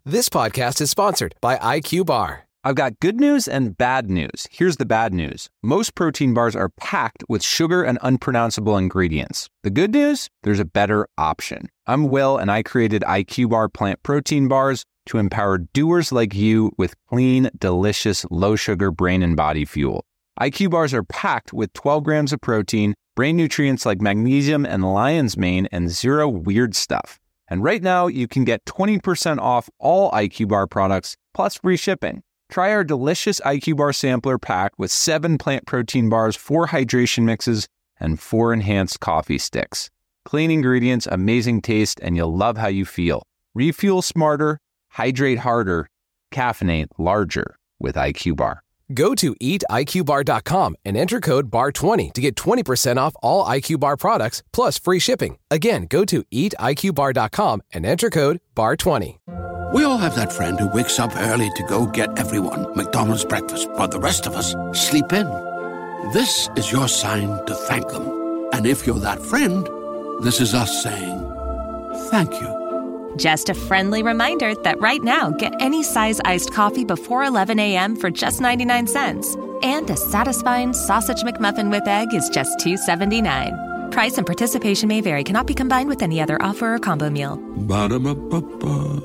This podcast is sponsored by IQ Bar. I've got good news and bad news. Here's the bad news. Most protein bars are packed with sugar and unpronounceable ingredients. The good news? There's a better option. I'm Will, and I created IQ Bar plant protein bars to empower doers like you with clean, delicious, low-sugar brain and body fuel. IQ Bars are packed with 12 grams of protein, brain nutrients like magnesium and lion's mane, and zero weird stuff. And right now, you can get 20% off all IQ Bar products, plus free shipping. Try our delicious IQ Bar sampler pack with 7 plant protein bars, 4 hydration mixes, and 4 enhanced coffee sticks. Clean ingredients, amazing taste, and you'll love how you feel. Refuel smarter, hydrate harder, caffeinate larger with IQ Bar. Go to eatiqbar.com and enter code BAR20 to get 20% off all IQ Bar products plus free shipping. Again, go to eatiqbar.com and enter code BAR20. We all have that friend who wakes up early to go get everyone McDonald's breakfast, while the rest of us sleep in. This is your sign to thank them. And if you're that friend, this is us saying thank you. Just a friendly reminder that right now, get any size iced coffee before 11 a.m. for just 99 cents. And a satisfying sausage McMuffin with egg is just $2.79. Price and participation may vary. Cannot be combined with any other offer or combo meal. Ba-da-ba-ba-ba.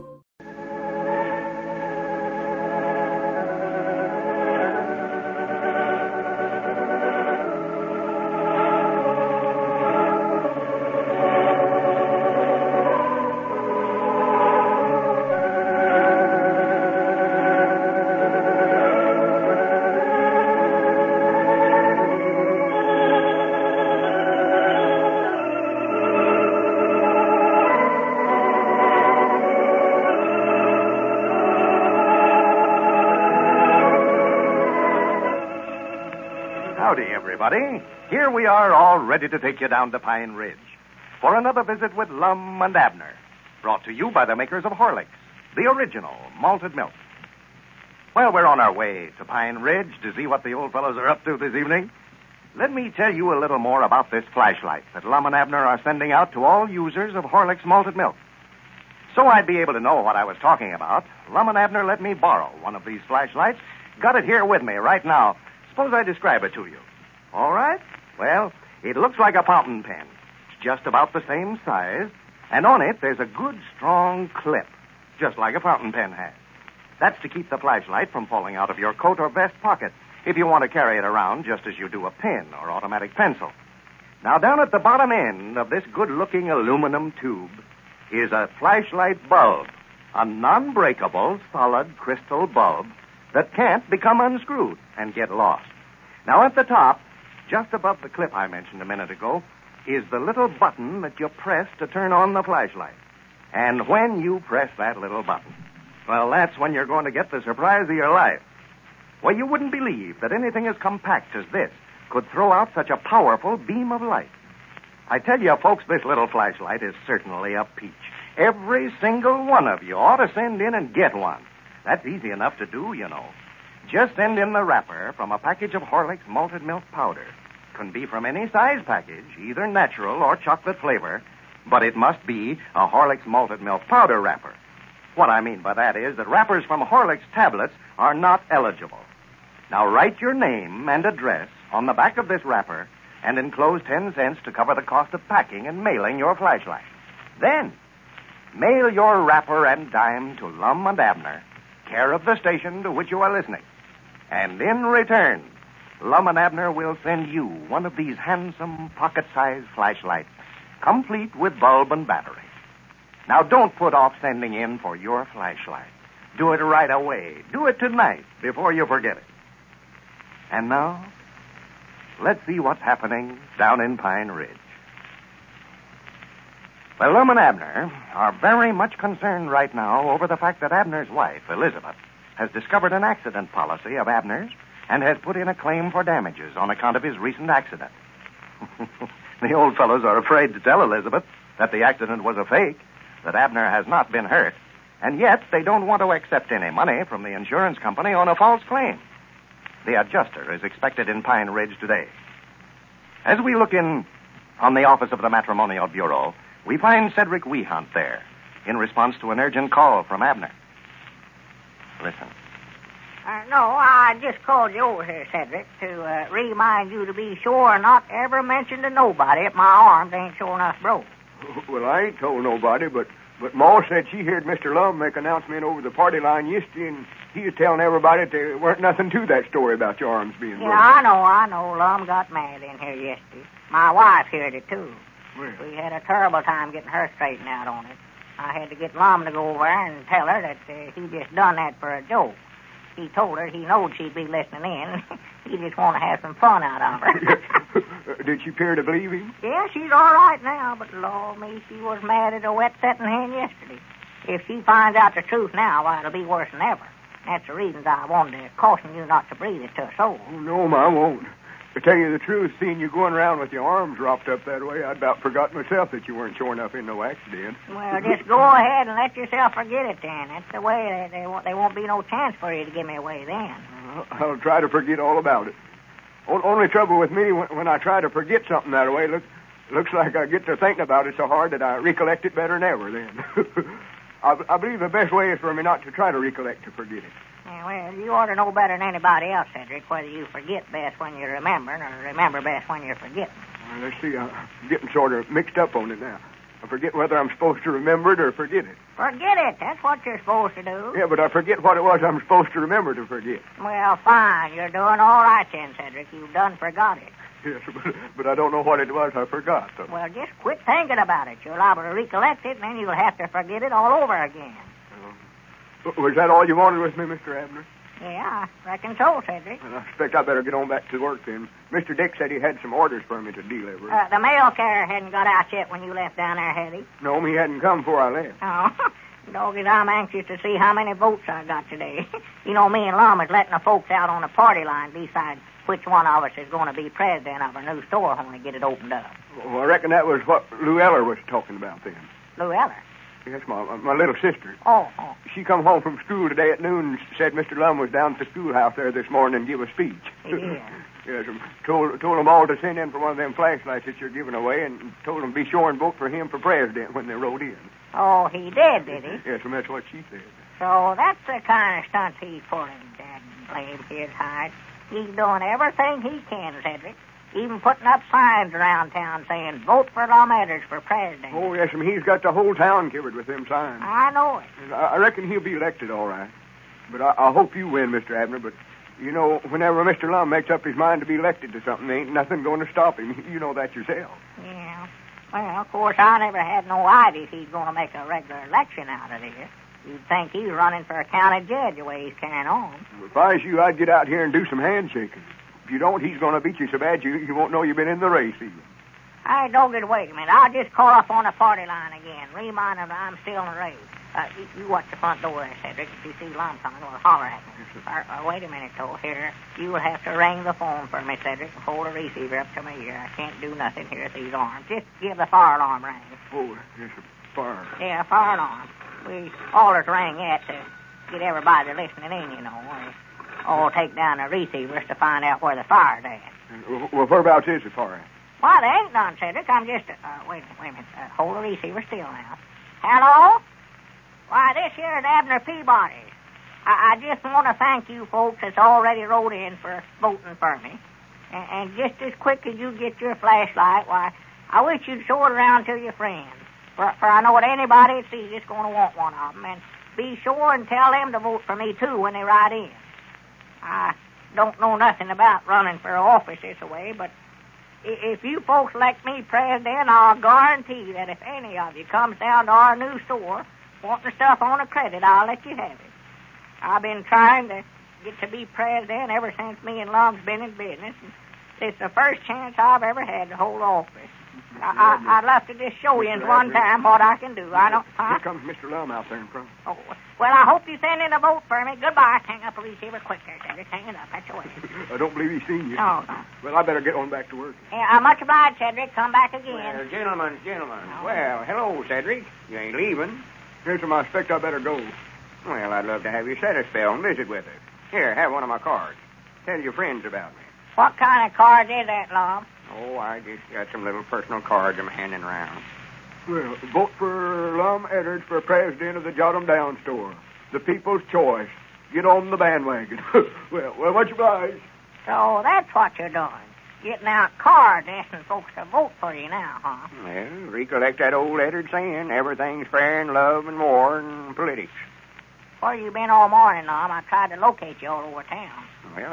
Howdy, everybody. Here we are, all ready to take you down to Pine Ridge for another visit with Lum and Abner, brought to you by the makers of Horlicks, the original malted milk. Well, we're on our way to Pine Ridge to see what the old fellows are up to this evening. Let me tell you a little more about this flashlight that Lum and Abner are sending out to all users of Horlicks malted milk. So I'd be able to know what I was talking about, Lum and Abner let me borrow one of these flashlights. Got it here with me right now. Suppose I describe it to you. All right? Well, it looks like a fountain pen. It's just about the same size, and on it there's a good, strong clip, just like a fountain pen has. That's to keep the flashlight from falling out of your coat or vest pocket if you want to carry it around just as you do a pen or automatic pencil. Now, down at the bottom end of this good-looking aluminum tube is a flashlight bulb, a non-breakable, solid crystal bulb that can't become unscrewed and get lost. Now, at the top, just above the clip I mentioned a minute ago, is the little button that you press to turn on the flashlight. And when you press that little button, well, that's when you're going to get the surprise of your life. Well, you wouldn't believe that anything as compact as this could throw out such a powerful beam of light. I tell you, folks, this little flashlight is certainly a peach. Every single one of you ought to send in and get one. That's easy enough to do, you know. Just send in the wrapper from a package of Horlicks malted milk powder. Can be from any size package, either natural or chocolate flavor, but it must be a Horlicks malted milk powder wrapper. What I mean by that is that wrappers from Horlicks tablets are not eligible. Now, write your name and address on the back of this wrapper and enclose 10 cents to cover the cost of packing and mailing your flashlight. Then, mail your wrapper and dime to Lum and Abner, care of the station to which you are listening. And in return, Lum and Abner will send you one of these handsome pocket-sized flashlights, complete with bulb and battery. Now, don't put off sending in for your flashlight. Do it right away. Do it tonight before you forget it. And now, let's see what's happening down in Pine Ridge. Well, Lum and Abner are very much concerned right now over the fact that Abner's wife, Elizabeth, has discovered an accident policy of Abner's and has put in a claim for damages on account of his recent accident. The old fellows are afraid to tell Elizabeth that the accident was a fake, that Abner has not been hurt, and yet they don't want to accept any money from the insurance company on a false claim. The adjuster is expected in Pine Ridge today. As we look in on the office of the Matrimonial Bureau, we find Cedric Wehunt there in response to an urgent call from Abner. listen. No, I just called you over here, Cedric, to remind you to be sure not to ever mention to nobody that my arms ain't sure enough broke. Well, I ain't told nobody, but Ma said she heard Mr. Lum make an announcement over the party line yesterday, and he was telling everybody that there weren't nothing to that story about your arms being broken. Yeah, I know. Lum got mad in here yesterday. My wife heard it, too. Well. We had a terrible time getting her straightened out on it. I had to get Lum to go over there and tell her that he just done that for a joke. He told her he knowed she'd be listening in. He just want to have some fun out of her. Did she appear to believe him? Yeah, she's all right now, but, Lord me, she was mad at a wet setting hen yesterday. If she finds out the truth now, why, it'll be worse than ever. That's the reason I wanted to caution you not to breathe it to a soul. Oh, no, Ma, I won't. To tell you the truth, seeing you going around with your arms wrapped up that way, I'd about forgot myself that you weren't sure enough in no accident. Well, just go ahead and let yourself forget it then. That's the way. There won't be no chance for you to give me away then. I'll try to forget all about it. Only trouble with me, when I try to forget something that way, looks like I get to thinking about it so hard that I recollect it better than ever then. I believe the best way is for me not to try to recollect to forget it. Yeah, well, you ought to know better than anybody else, Cedric, whether you forget best when you're remembering or remember best when you're forgetting. Well, let's see, I'm getting sort of mixed up on it now. I forget whether I'm supposed to remember it or forget it. Forget it. That's what you're supposed to do. Yeah, but I forget what it was I'm supposed to remember to forget. Well, fine. You're doing all right then, Cedric. You've done forgot it. Yes, but I don't know what it was I forgot. So. Well, just quit thinking about it. You'll liable to recollect it, and then you'll have to forget it all over again. Was that all you wanted with me, Mr. Abner? Yeah, I reckon so, Cedric. Well, I expect I better get on back to work then. Mr. Dick said he had some orders for me to deliver. The mail carrier hadn't got out yet when you left down there, had he? No, he hadn't come before I left. Oh, doggies, I'm anxious to see how many votes I got today. You know, me and Lum is letting the folks out on the party line decide which one of us is going to be president of our new store when we get it opened up. Well, I reckon that was what Lou Eller was talking about then. Lou Eller? Yes, my little sister. Oh. She come home from school today at noon and said Mr. Lum was down at the schoolhouse there this morning and give a speech. Yeah. Yes, told them all to send in for one of them flashlights that you're giving away and told them to be sure and vote for him for president when they rode in. Oh, he did he? Yes, and that's what she said. So that's the kind of stunt he's pulling, Dad. Blame his hide. He's doing everything he can, Cedric. Even putting up signs around town saying, vote for Lum Edwards for president. Oh, yes, and he's got the whole town covered with them signs. I know it. And I reckon he'll be elected all right. But I hope you win, Mr. Abner. But, you know, whenever Mr. Lum makes up his mind to be elected to something, there ain't nothing going to stop him. You know that yourself. Yeah. Well, of course, I never had no idea he's going to make a regular election out of this. You'd think he's running for a county judge the way he's carrying on. If I was you, I'd get out here and do some handshaking. If you don't, he's going to beat you so bad you won't know you've been in the race even. Hey, Doggett, wait a minute. I'll just call up on the party line again. Remind him I'm still in the race. You watch the front door there, Cedric. If you see Lum coming, well, holler at me. Wait a minute, though. Here, you will have to ring the phone for me, Cedric, and hold the receiver up to my ear. I can't do nothing here with these arms. Just give the fire alarm ring. Oh, yes, a fire. Yeah, fire alarm. We always ring that to get everybody listening in, you know. All take down the receivers to find out where the fire's at. Well, whereabouts is the fire? Well, there ain't none, Cedric. I'm just... wait a minute. Hold the receiver still now. Hello? Why, this here's Abner Peabody. I just want to thank you folks that's already wrote in for voting for me. And just as quick as you get your flashlight, why, I wish you'd show it around to your friends. For I know that anybody that sees it's going to want one of them. And be sure and tell them to vote for me, too, when they ride in. I don't know nothing about running for office this way, but if you folks elect me president, I'll guarantee that if any of you comes down to our new store wanting stuff on a credit, I'll let you have it. I've been trying to get to be president ever since me and Lum's been in business. And it's the first chance I've ever had to hold office. I'd love to just show you in one time what I can do. I don't... Here comes Mr. Lum out there in front. Oh, well, I hope you send in a vote for me. Goodbye. Hang up the receiver quick there, Cedric. Hang it up. That's your way. I don't believe he's seen you. No. Well, I better get on back to work. Yeah, I'm much obliged, Cedric. Come back again. Well, gentlemen. No. Well, hello, Cedric. You ain't leaving. Here's where I expect I better go. Well, I'd love to have you set a spell and visit with us. Here, have one of my cards. Tell your friends about me. What kind of card is that, Lum? Oh, I just got some little personal cards I'm handing around. Well, vote for Lum Edwards for president of the Jot 'em Down store. The people's choice. get on the bandwagon. well, much obliged. So that's what you're doing. Getting out cards, asking folks to vote for you now, huh? Well, recollect that old lettered saying, everything's fair in love and war and politics. Where you been all morning, Lum? I tried to locate you all over town. Well,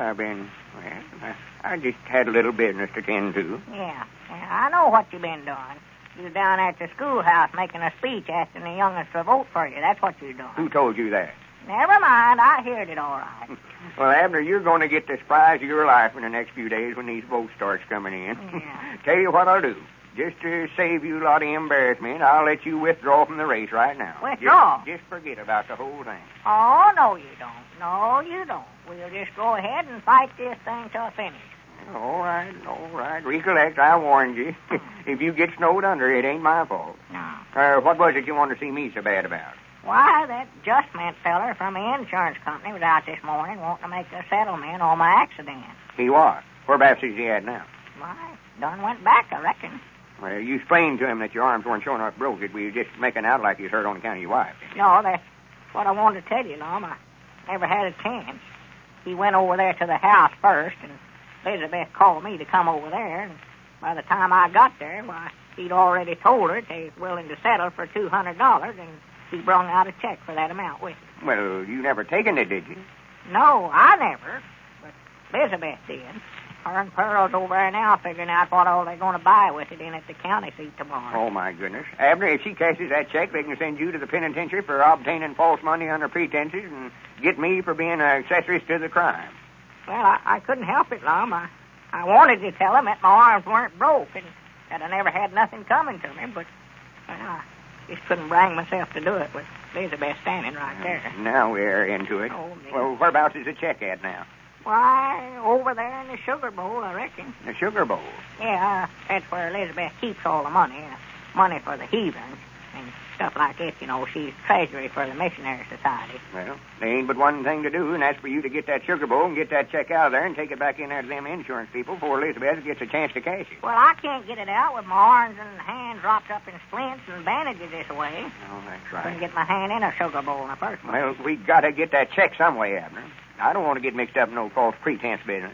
I just had a little business to tend to. Yeah, I know what you've been doing. You're down at the schoolhouse making a speech asking the youngest to vote for you. That's what you're doing. Who told you that? Never mind. I heard it all right. Well, Abner, you're going to get the surprise of your life in the next few days when these votes starts coming in. Yeah. Tell you what I'll do. Just to save you a lot of embarrassment, I'll let you withdraw from the race right now. Withdraw? Just forget about the whole thing. Oh, no, you don't. No, you don't. We'll just go ahead and fight this thing till finish. All right. Recollect, I warned you. If you get snowed under, it ain't my fault. No. What was it you wanted to see me so bad about? Why, that Justment feller from the insurance company was out this morning wanting to make a settlement on my accident. He was. Whereabouts is he at now? Why, done went back, I reckon. Well, you explained to him that your arms weren't showing up broken. Were you just making out like you was hurt on account of your wife? No, that's what I wanted to tell you, Lum. I never had a chance. He went over there to the house first, and Elizabeth called me to come over there, and by the time I got there, why, he'd already told her they was willing to settle for $200, and he brung out a check for that amount with him. Well, you never taken it, did you? No, I never, but Elizabeth did. Her and Pearl's over there now figuring out what all they're going to buy with it in at the county seat tomorrow. Oh, my goodness. Abner, if she cashes that check, they can send you to the penitentiary for obtaining false money under pretenses and get me for being an accessory to the crime. Well, I couldn't help it, Lum. I wanted to tell him that my arms weren't broke and that I never had nothing coming to me, but I just couldn't bring myself to do it with Elizabeth standing right there. Now we're into it. Oh, well, whereabouts is the check at now? Why, over there in the sugar bowl, I reckon. The sugar bowl? Yeah, that's where Elizabeth keeps all the money. Money for the heathens and stuff like it, you know. She's treasury for the missionary society. Well, there ain't but one thing to do, and that's for you to get that sugar bowl and get that check out of there and take it back in there to them insurance people before Elizabeth gets a chance to cash it. Well, I can't get it out with my arms and hands wrapped up in splints and bandages this way. Oh, that's right. Couldn't get my hand in a sugar bowl in the first place. Well, we got to get that check some way, Abner. I don't want to get mixed up in no false pretense business.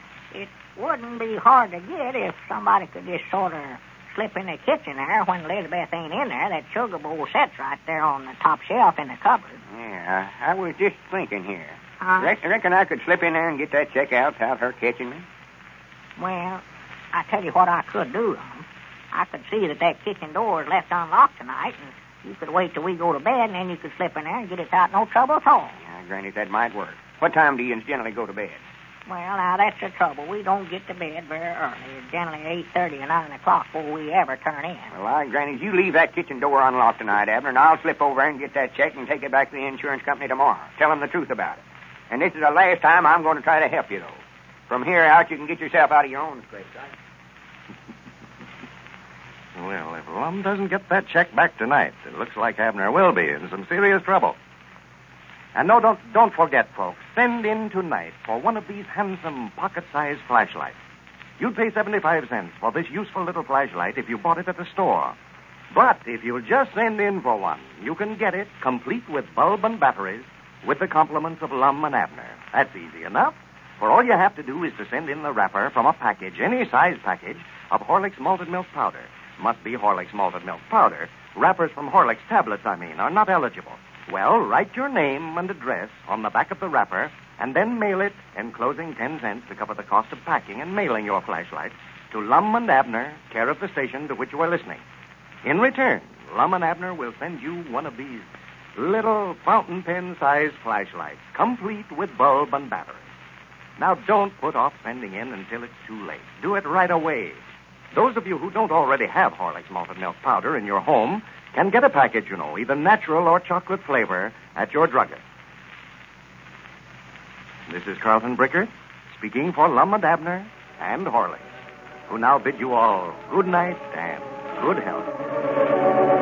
It wouldn't be hard to get if somebody could just sort of slip in the kitchen there when Elizabeth ain't in there. That sugar bowl sits right there on the top shelf in the cupboard. Yeah, I was just thinking here. Huh? Reckon I could slip in there and get that check out without her catching me? Well, I tell you what I could do, Lum. I could see that kitchen door is left unlocked tonight, and you could wait till we go to bed, and then you could slip in there and get it out no trouble at all. Yeah, Granny, that might work. What time do you generally go to bed? Well, now, that's the trouble. We don't get to bed very early. It's generally 8:30 or 9 o'clock before we ever turn in. Well, Granny, you leave that kitchen door unlocked tonight, Abner, and I'll slip over and get that check and take it back to the insurance company tomorrow. Tell them the truth about it. And this is the last time I'm going to try to help you, though. From here out, you can get yourself out of your own scrape, right? Well, if Lum doesn't get that check back tonight, it looks like Abner will be in some serious trouble. And no, don't forget, folks, send in tonight for one of these handsome pocket-sized flashlights. You'd pay 75 cents for this useful little flashlight if you bought it at the store. But if you'll just send in for one, you can get it complete with bulb and batteries with the compliments of Lum and Abner. That's easy enough. For all you have to do is to send in the wrapper from a package, any size package, of Horlicks malted milk powder. Must be Horlicks malted milk powder. Wrappers from Horlicks tablets, are not eligible. Well, write your name and address on the back of the wrapper and then mail it, enclosing 10 cents to cover the cost of packing and mailing your flashlight, to Lum and Abner, care of the station to which you are listening. In return, Lum and Abner will send you one of these little fountain pen-sized flashlights, complete with bulb and battery. Now, don't put off sending in until it's too late. Do it right away. Those of you who don't already have Horlicks malted milk powder in your home can get a package, either natural or chocolate flavor, at your druggist. This is Carlton Bricker, speaking for Lum and Abner and Horlicks, who now bid you all good night and good health.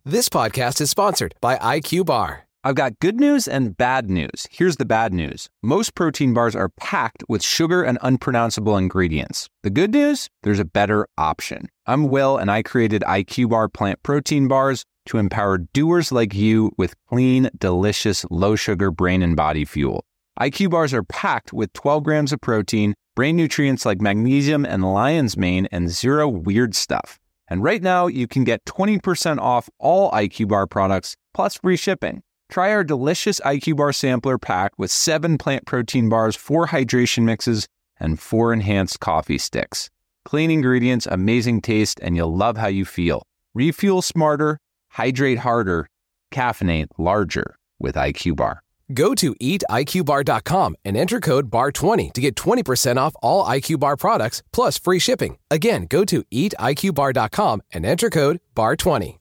This podcast is sponsored by IQ Bar. I've got good news and bad news. Here's the bad news. Most protein bars are packed with sugar and unpronounceable ingredients. The good news? There's a better option. I'm Will, and I created IQ Bar plant protein bars to empower doers like you with clean, delicious, low-sugar brain and body fuel. IQ Bars are packed with 12 grams of protein, brain nutrients like magnesium and lion's mane, and zero weird stuff. And right now, you can get 20% off all IQ Bar products, plus free shipping. Try our delicious IQ Bar sampler pack with 7 plant protein bars, 4 hydration mixes, and 4 enhanced coffee sticks. Clean ingredients, amazing taste, and you'll love how you feel. Refuel smarter, hydrate harder, caffeinate larger with IQ Bar. Go to eatiqbar.com and enter code BAR20 to get 20% off all IQ Bar products, plus free shipping. Again, go to eatiqbar.com and enter code BAR20.